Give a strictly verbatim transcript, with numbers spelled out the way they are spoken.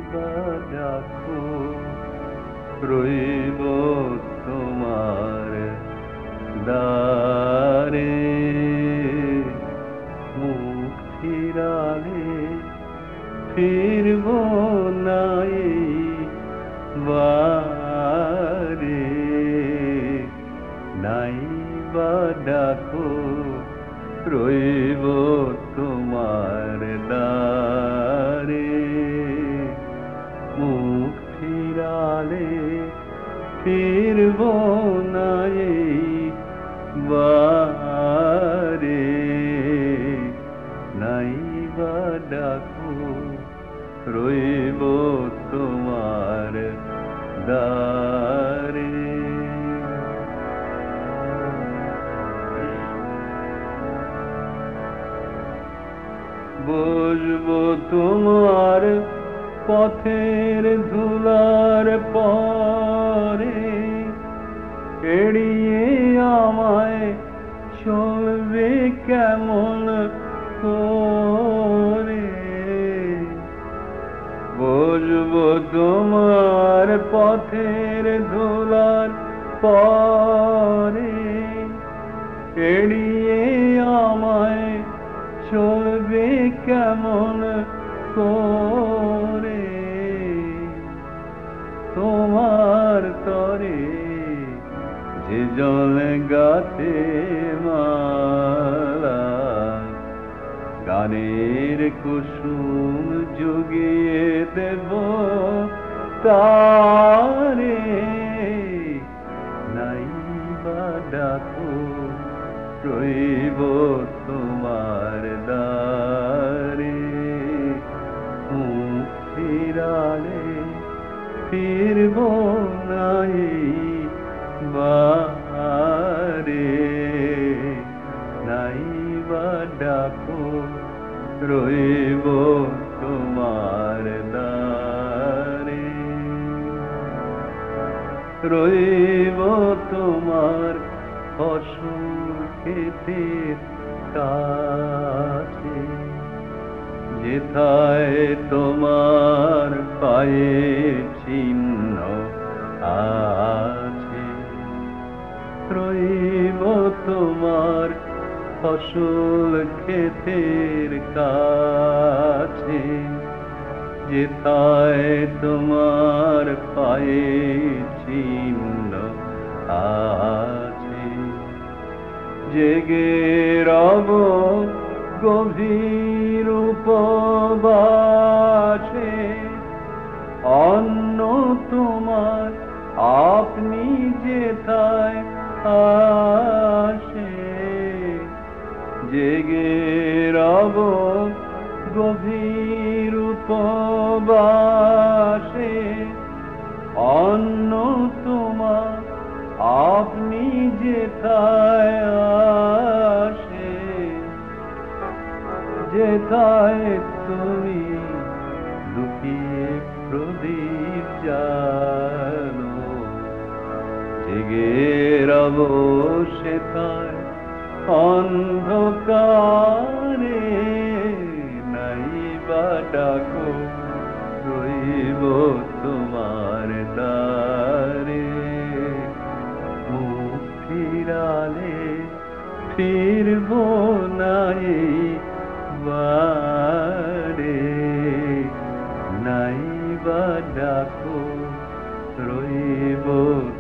বা ডাকো রইব তোমার দ্বারে মুখ ফিরালে ফিরব না এই বারে নাই বা ডাকো রইব তোমার দ্বারে মুখ ফিরালে ফিরব না এই বারে নাই বা ডাকো রইব তোমার দ্বারে বসবো তোমার পথের ধুলার পরে এড়িয়ে আমায় চলবে কেমন করে বসবো তোমার পথের ধুলার পরে এড়িয়ে আমায় চলবে কেমন করে তোমার তরে যে জল গাতে মালা গানের কুসুম জুগিয়ে দেব তারে নাই বা ডাকো রইব তোমার দ্বারে মুখ ফিরালে ফিরব না এই বারে নাই বা ডাকো রইব তোমার দ্বারে রইব তোমার ফসল ক্ষেতের কাছে যেথায় তোমার পায়ের চিহ্ন আছে রইব তোমার ফসল ক্ষেতের কাছে যেথায় তোমার পায়ের চিহ্ন আছে জেগে রব গভীর উপবাসে অন্ন তোমার আপনি যেথায় আসে জেগে রব গভীর উপবাসে অন্ন তোমার আপনি যেথায় আসে যেথায় তুমি লুকিয়ে প্রদীপ জালো জেগে রব সেথায় অন্ধকারে নাই বা ডাকো রইব তোমার দ্বারে মুখ ফিরালে ফিরব না এই বারে নাই বা ডাকো রইব